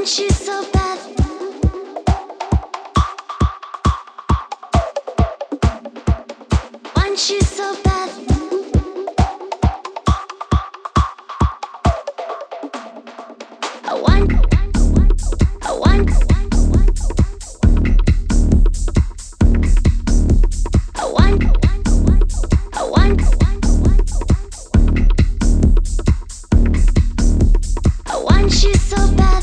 you so bad. Want you so bad. I want, I want, I want, I want, I want you so bad.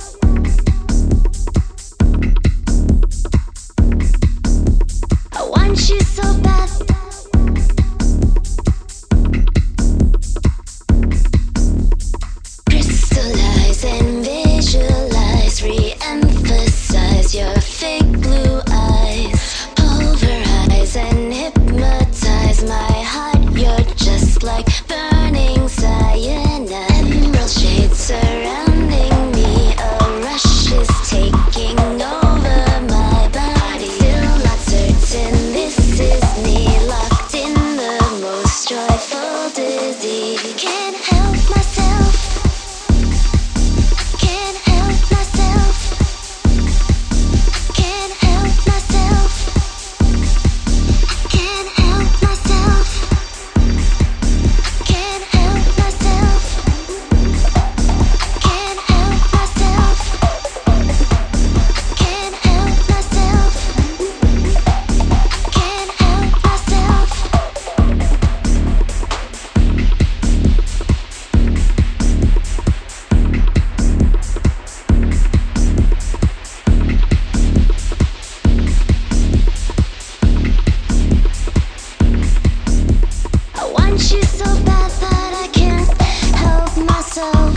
I want you so bad. Crystallize and visualize, re-emphasize your fake blue eyes. Pulverize and hypnotize my heart. You're just like burning cyanide. Emerald shades surrounding me. A rush is taking over my body. Still not certain this is me, locked in the most joyful disease. Can't help myself. Can't help myself. Can't help myself. Can't help myself. Can't help myself. Can't help myself. Can't help myself. Can't help myself. I want you so bad that I can't help myself.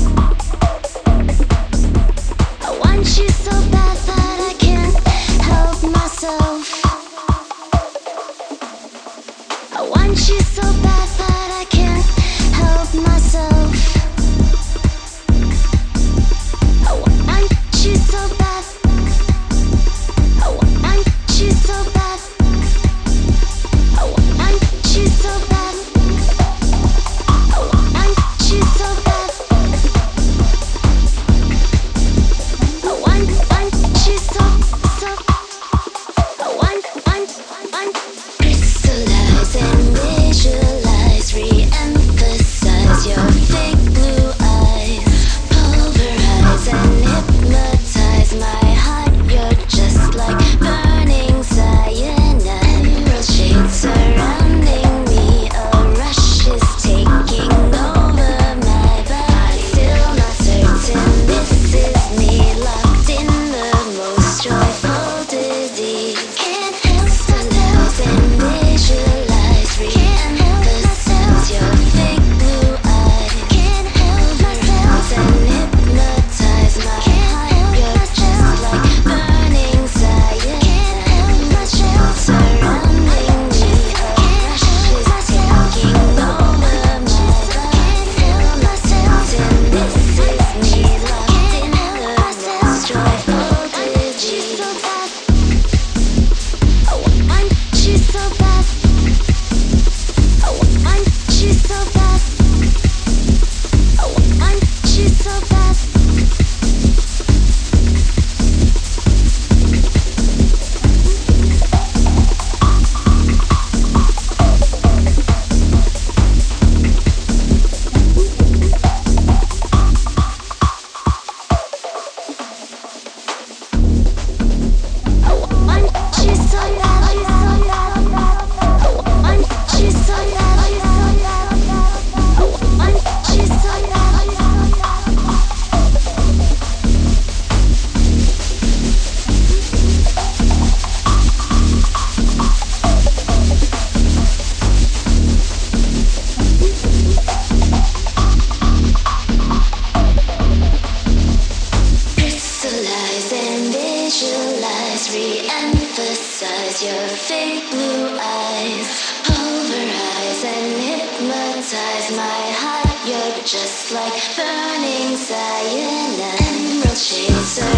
I want you so bad that I can't help myself. I want you so bad that I can't help myself. I want you so bad. I want you so bad. I want you so bad. I want you so bad. I want you so. I want. Crystallize and visualize, re-emphasize your fake blue eyes. Pulverize and hypnotize my heart. You're just like burning cyanide. Emerald shades surrounding me. A rush is taking over my body. Still not certain this is me, locked in the most joyful disease. Can't help myself and visualize, re-emphasize your fake blue eyes. Can't help myself and hypnotize my heart. You're just like burning cyanide. Can't help myself surrounding me. A rush is taking over my body. Still not certain this is me, locked in the most joyful disease. I want you so bad. I want you so bad. I want you so bad. I want you so bad. I want you so bad. I want you so Crystallize and visualize, re-emphasize your fake blue eyes. Pulverize and hypnotize my heart. You're just like burning cyanide. Emerald shades